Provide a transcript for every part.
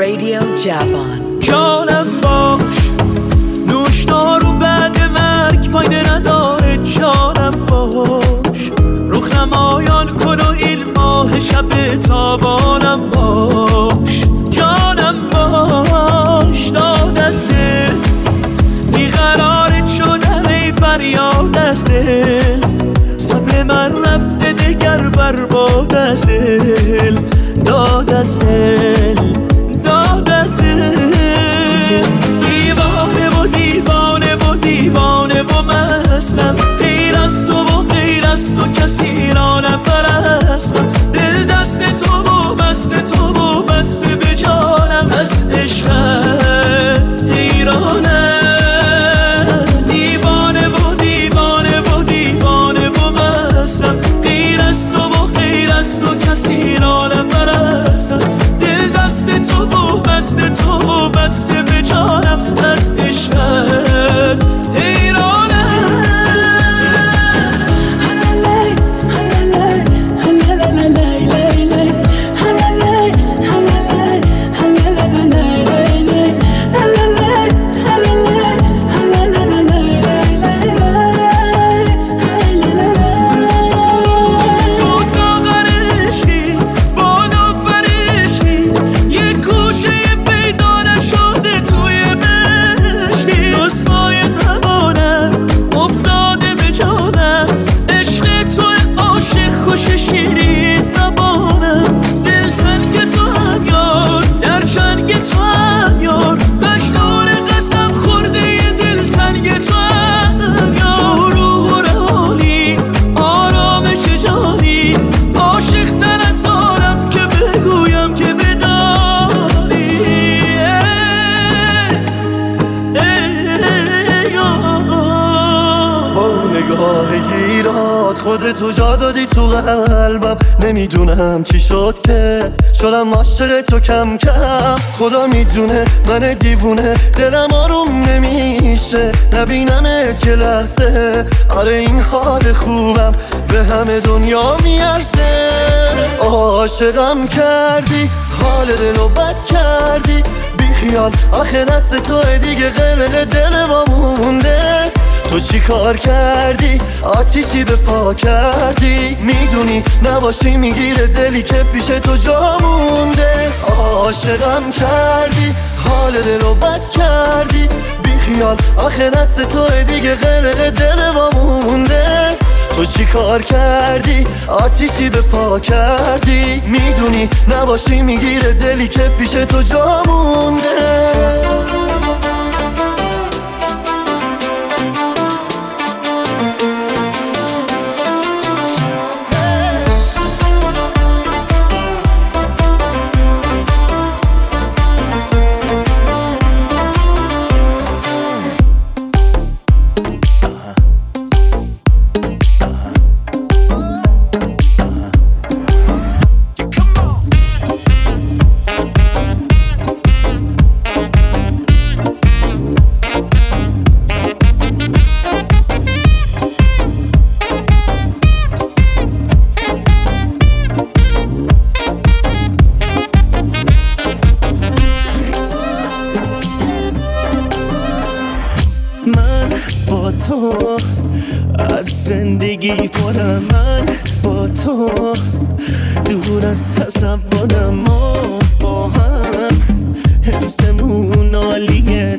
Radio Javan. جانم باش نوشدارو بعد مرگ فایده نداره. جانم باش رخنمایان کن و این ماه شب تابانم باش. جانم باش داد از دل بیقرارت شدم ای فریاد از دل. صبر من رفته دگر برباد از دل. داد از دل داد از دل. دیوانه و دیوانه و دیوانه و مستم. غیر از تو و غیر از تو کسی را نپرستم. دل دست تو و مست تو و مست به جانم. از عشقت حیرانم. دیوانه و دیوانه و دیوانه و مستم. غیر از تو و غیر از تو کسی را نپرستم. دل دست تو و مست تو و مست به جانم. از عشقت حیرانم. خودتو جا دادی تو قلبم. نمیدونم چی شد که شدم عاشق تو کم کم. خدا میدونه من دیوونه دلم آروم نمیشه نبینمت یه لحظه. آره این حال خوبم به همه دنیا میارزه. عاشقم کردی حال دلو بد کردی بی خیال. آخه دست توه دیگه غرق دل ما مونده. تو چی کار کردی آتیشی به پا کردی. میدونی نباشی میگیره دلی که پیش تو جا مونده. عاشقم کردی حال دلو بد کردی بی خیال. آخه دست توه دیگه غرق دل ما مونده. تو چی کار کردی آتیشی به پا کردی. میدونی نباشی میگیره دلی که پیش تو جا مونده. از زندگی پرم من با تو دور از تصورم. ما با هم حسمون عالیه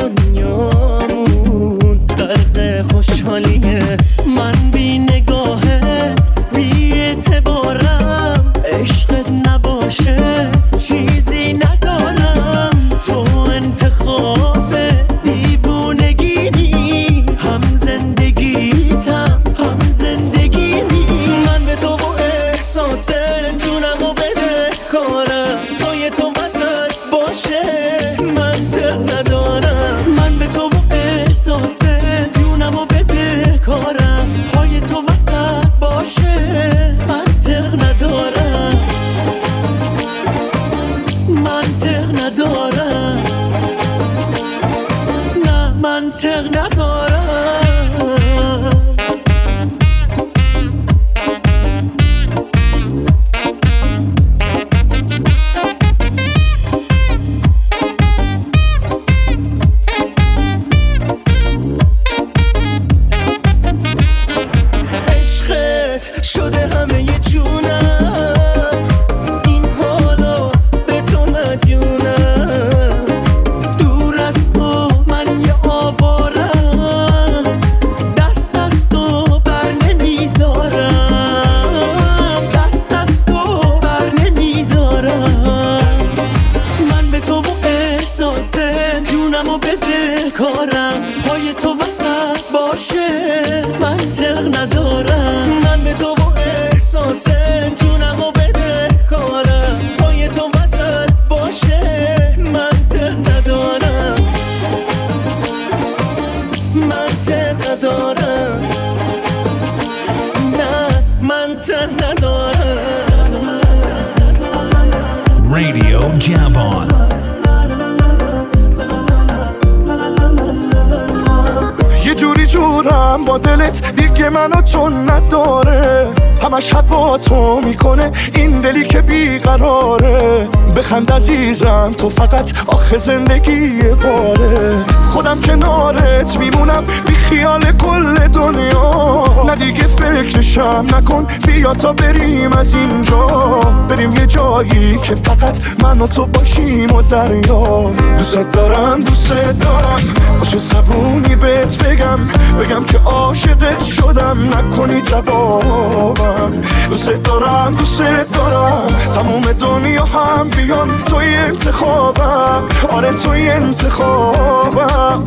دنیامون غرق خوشحالیه. من بی نگاهت بی اعتبارم. عشقت نباشه چیزی ندارم. تو انتخاب جونمو بده کارم. پای تو وسط باشه منطق ندارم. منطق ندارم. نه منطق ندارم. شده همه ی جونم، این حالا به تو مدیونم. دور از تو من یه آوارم، دست از تو بر نمیدارم، دست از تو بر نمیدارم. من به تو و احساس جونمو بده کارم، پای تو وسط باشه منطق ندارم. من به تو و احساس جونمو بده کارم، پای تو وسط باشه منطق ندارم، منطق ندارم، نه منطق ندارم. Radio Javon. یه جوری جورم با دلت دیگه منو تو نداره، همش حد با تو میکنه این دلی که بیقراره. بخند عزیزم تو فقط آخه زندگی باره، خودم کنارت میمونم بی خیال کل دنیا. نه دیگه فکرشم نکن، بیا تا بریم از اینجا، بریم یه جایی که فقط من و تو باشیم و دریا. دوست دارم دوست دارم، باشه زبونی بهت بگم که عاشقت شدم، نکنی جوابم. دوست دارم تموم دنیا هم بیان توی انتخابم، آره توی انتخابم.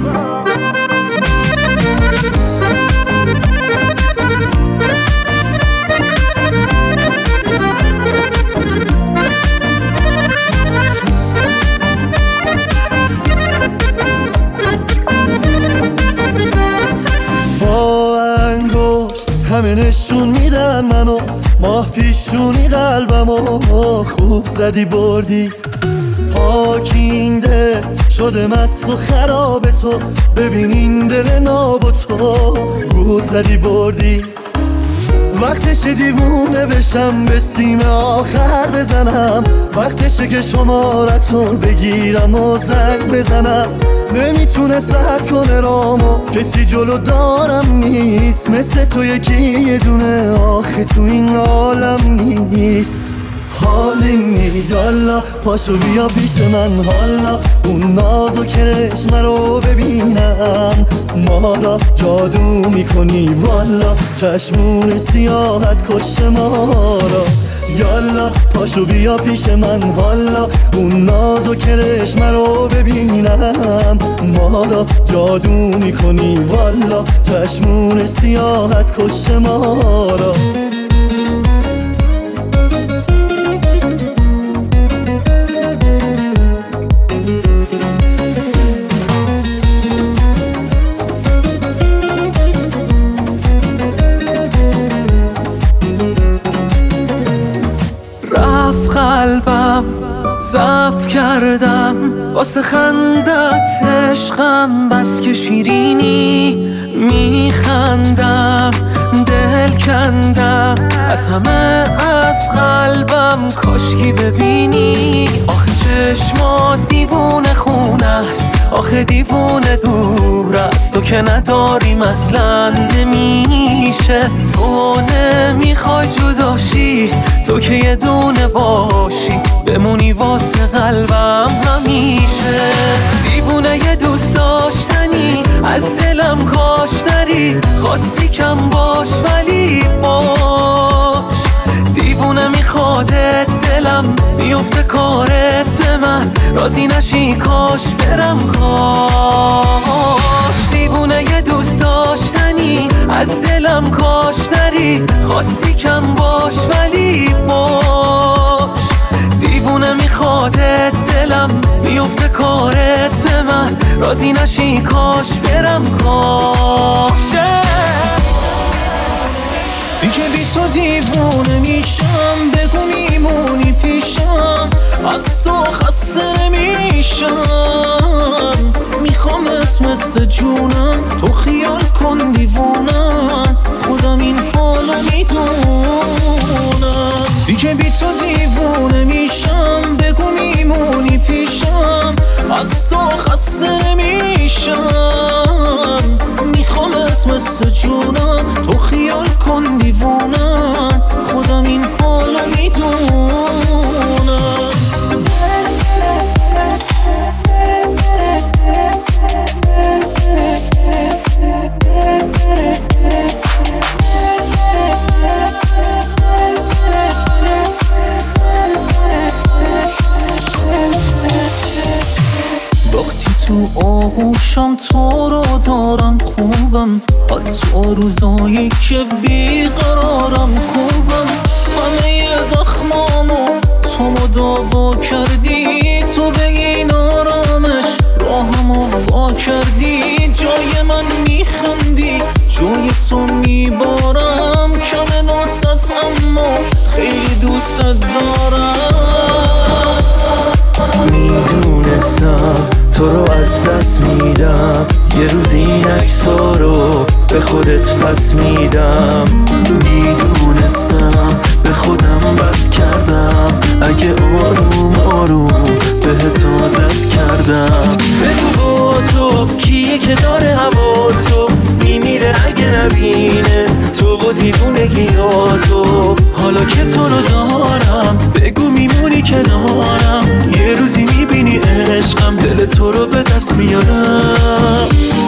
همه نشون میدن منو، ماه پیشونی قلبمو خوب زدی بردی. پاکینده شده مست و خراب تو، ببین این دل ناب و تو گول زدی بردی. وقتشه دیوونه بشم، به سیم آخر بزنم، وقتشه که شمارتو بگیرم و زنگ بزنم. نمیتونه سد کنه رامو، کسی جلو دارم نیست مثل تو یکی یه دونه، آخه تو این عالم نیست. حالیم نیست یالا پاشو بیا پیش من، حالا اون ناز و کرشم رو ببینم. ما را جادو میکنی والا، چشمون سیاحت کش ما را. یالا پاشو بیا پیش من، حالا اون ناز و کرشم رو ببینم. ما را جادو میکنی والا، چشمون سیاحت کش ما را. قلبم ضعف کردم واسه خندت عشقم، بس که شیرینی میخندم. دل کندم از همه از قلبم، کاشکی ببینی. آخه چشمات دیوونه خونه است، آخه دیوونه دور است. تو که نداریم اصلا نمیشه، تو نمیخوای جداشی، تو که یه دونه باشی بمونی واسه قلبم همیشه. دیوونه یه دوست داشتنی از دلم کاش نری، خواستی کم باش ولی باش. دیوونه میخوادت دلم میفته کارت به من، راضی نشی کاش برم کاش. دیوونه یه دوست داشتنی از دلم کاش نری، خواستی کم باش ولی باش. دیوونه میخوادت دلم میفته کارت به من، راضی نشی کاش برم کاش. دیگه بی تو دیوونه میشم، بگو میمونی پیشم، از تو خسته نمیشم. میخوامت مثل جونم، تو خیال کن دیوونم، خودم این حالو میدونم. دیگه بی تو دیوونه میشم، بگو میمونی پیشم، از تو خسته نمیشم. میخوامت مثل جونم، تو خیال کن دیوونم، خوبم، حتی روزایی که بیقرارم خوبم. همه زخمامو تو مداوا کردی، تو به این آرامش راهمو وا کردی. جای من میخندی، جای تو میبارم، کم ناست اما خیلی دوست دارم. میدونستم تو رو از دست میدم، یه روز این عکس‌ها رو به خودت پس میدم. میدونستم به خودم بد کردم، اگه آروم آروم بهت عادت کردم. بگو با تو کیه که داره هوا تو میمیره اگه نبینه تو و دیوونگی ها تو. حالا که تو رو دارم بگو میمونی کنارم، یه روزی میبینی عشقم دل تو رو به دست میارم.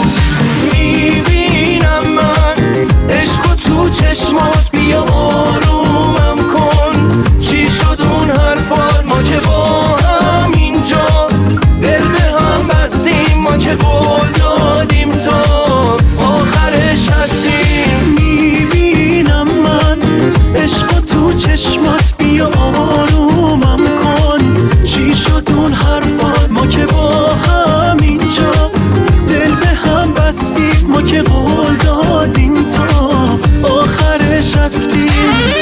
میبینم من عشق تو چشمات، بیا آرومم کن. چی شد اون حرفات؟ ما که با هم اینجا دل به هم بستیم، ما که قول دادیم تا آخرش هستیم. میبینم من عشق تو چشمات، بیا آرومم کن. چی شد اون حرفات؟ ما که با هم اینجا دل به هم بستیم، ما که قول دادیم تا آخرش هستیم.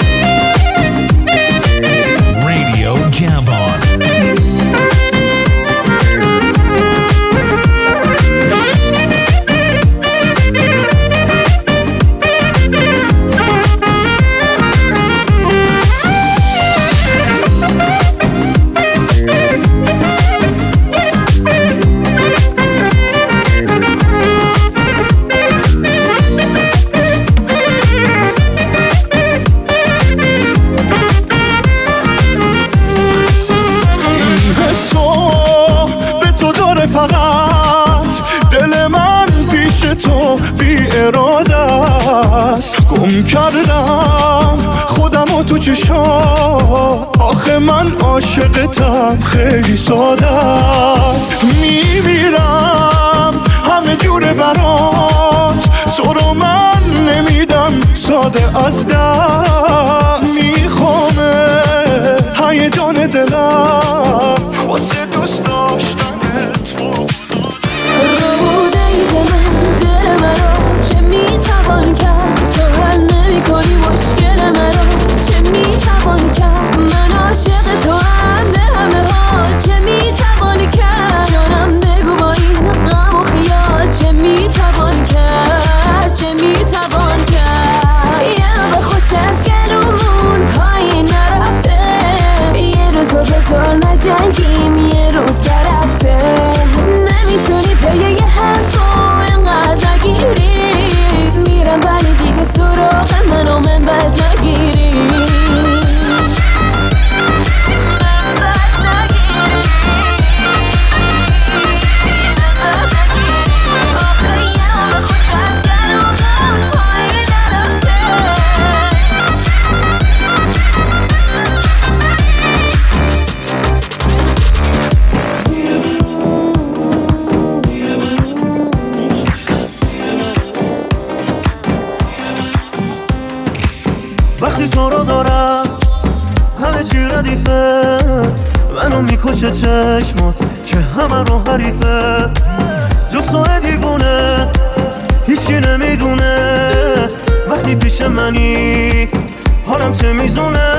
Radio Javon. گم کردم خودمو تو چشات، آخه من عاشقتم خیلی ساده است. میمیرم همه جور برات، تو رو من نمیدم ساده از دست. میخوامه هیجان دلم واسه دوست داشتنت میتوان کرد تو حل نمی کنی مشکل مرا، چه میتوان کرد من عاشق تو هم به همه ها، چه میتوانی کرد جانم بگو با این غم و خیال، چه میتوان کرد چه میتوان کرد. یه به خوش از گلومون پایین نرفته، یه روزو بذار نجنگیم یه روز درفته. نمیتونی پی یه حرفو اینقدر نگیری، میرم ولی دیگه سراغ منو من بد نگیری. وقتی تو رو دارم همه چی ردیفه، منو میکشه چشمات که همه رو حریفه. جز تو دیوونه هیچکی نمیدونه، وقتی پیش منی حالم چه میزونه.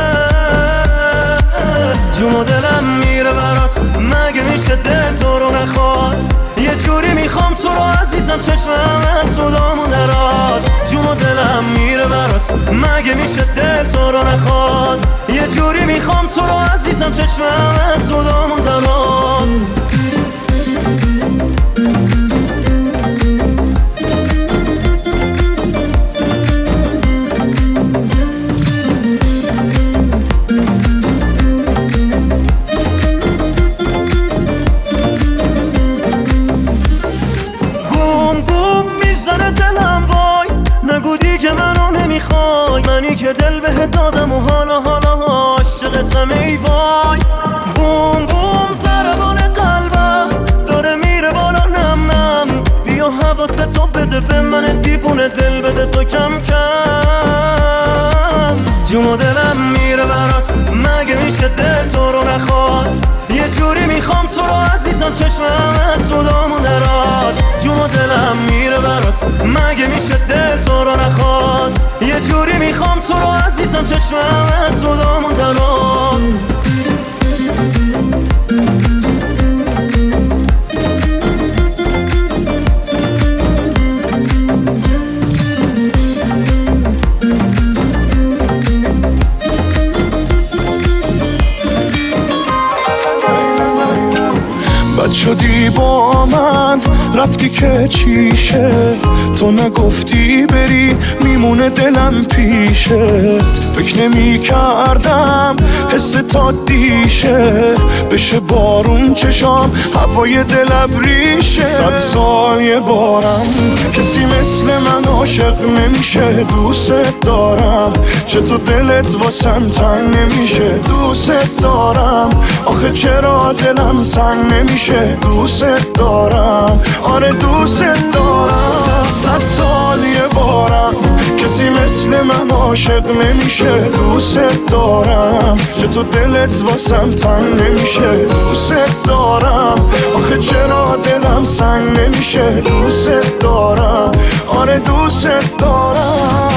جون و دلم میره برات، مگه میشه دل تو رو نخواد؟ یه جوری میخوام تو رو عزیزم، چشمم از صدامون دراد. جون و دلم میره برات، مگه میشه دل تو رو نخواد؟ یه جوری میخوام تو رو عزیزم، چشمم از صدامون دراد. منی که دل بهت دادم و حالا عاشقتم ای وای. بوم بوم ضربان قلبم داره میره بالا، نم نم بیا واسه تو بده به من دیوونه دل بده تو کم کم جون و دلم میره برات مگه میشه دل تو رو نخواد یه جوری میخوام تو رو عزیزم چشمم از صدامون درات جون و دلم میره برات مگه میشه دل تو رو نخواد یه جوری میخوام تو رو عزیزم چشمم از صدامون درات بد شدی با من رفتی که چیشه تو نگفتی بری میمونه دلم پیشت فکر نمی کردم حس تا دیشه بشه بارون چشام هوای دل ابریشه 100 سال یه بارم کسی مثل من عاشق نمیشه دوست دارم چطور دلت واسم تنگ نمیشه دوست دارم آخه چرا دلم سنگ نمیشه دوست دارم آره دوست دارم 100 سال یه بارم کسی مثل من عاشق نمیشه دوست دارم چطور دلت واسم تنگ نمیشه دوست دارم آخه چرا دلم سنگ نمیشه دوست دارم آره دوست دارم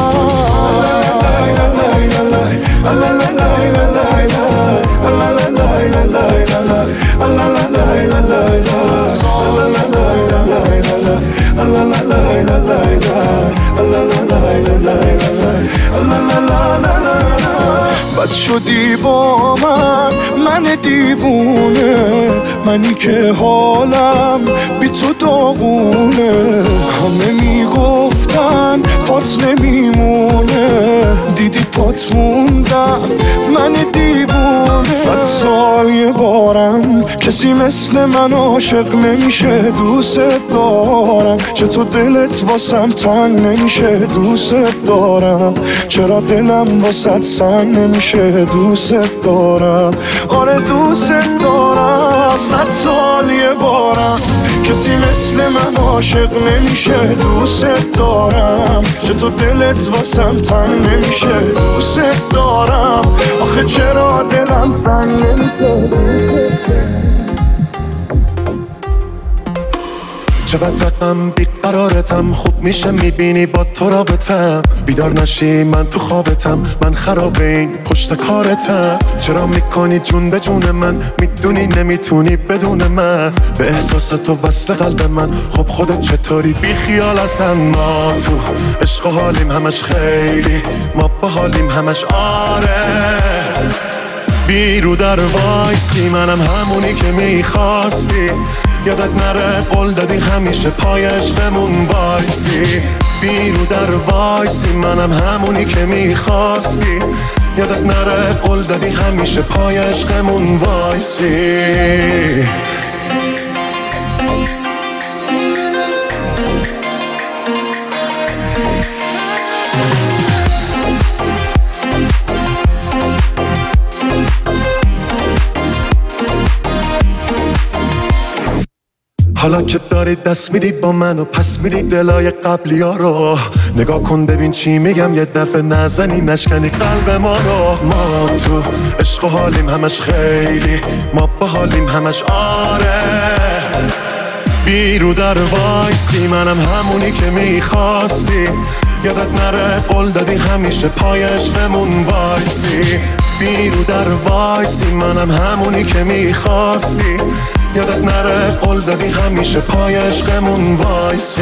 بد شدی با من دیوونه منی که حالم بی تو داغونه همه میگفتن پات نمیمونه دیدی پات موندم من دیوونه 100 سال یه بارم کسی مثل من عاشق نمیشه دوست دارم چطور دلت واسم تنگ نمیشه دوست دارم چرا دلم واسه سنگ نمیشه دوست دارم آره دوست دارم 100 سال یه بارم کسی مثل من عاشق نمیشه دوست دارم چطور دلت واسم تنگ نمیشه دوست دارم آخه چرا دلم تنگ نمیشه چقدر رقم بیقرارتم خوب میشه میبینی با تو رابطم بیدار نشی من تو خوابتم من خراب این پشت کارتم چرا میکنی جون به جون من میدونی نمیتونی بدون من به احساس تو وصل قلب من خب خودت چطوری بی خیال هستم ما تو عشق حالیم همش خیلی ما با حالیم همش آره بیرو در وایسی منم همونی که میخواستی یادت نره قول دادی همیشه پای عشقمون وایسی بیرو در وایسی منم همونی که میخواستی یادت نره قول دادی همیشه پای عشقمون وایسی حالا که داری دست میدی با من و پس میدی دلای قبلی ها رو نگاه کن ببین چی میگم یه دفعه نزنی نشکنی قلب ما رو ما تو عشق و حالیم همش خیلی ما با حالیم همش آره بیرو در وایسی منم همونی که میخواستی یادت نره قول دادی همیشه پای عشقمون وایسی بیرو در وایسی منم همونی که میخواستی یادت نره قول دادی همیشه پای عشقمون وایسی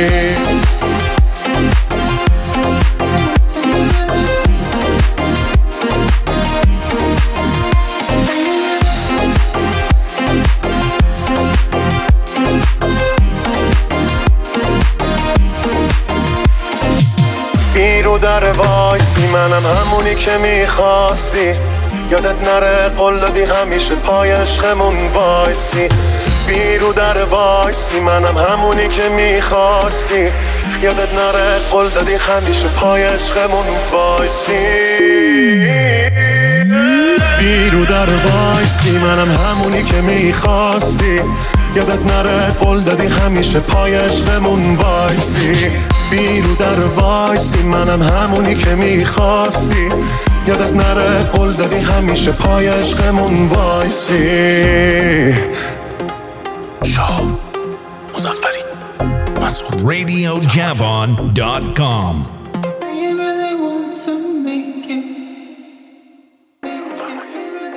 بیرو در وایسی منم همونی که میخواستی یادت نره قول دادی همیشه پای عشقمون وایسی بیرو در وایسی منم همونی که میخواستی یادت نره قول دادی همیشه پای عشقمون وایسی بیرو در وایسی منم همونی که میخواستی یادت نره قول دادی همیشه پای عشقمون وایسی بیرو در وایسی منم همونی که میخواستی یادت نره قول دادی همیشه پای عشقمون وایسی شاه مظفری مسعود RadioJavon.com You really want to make it.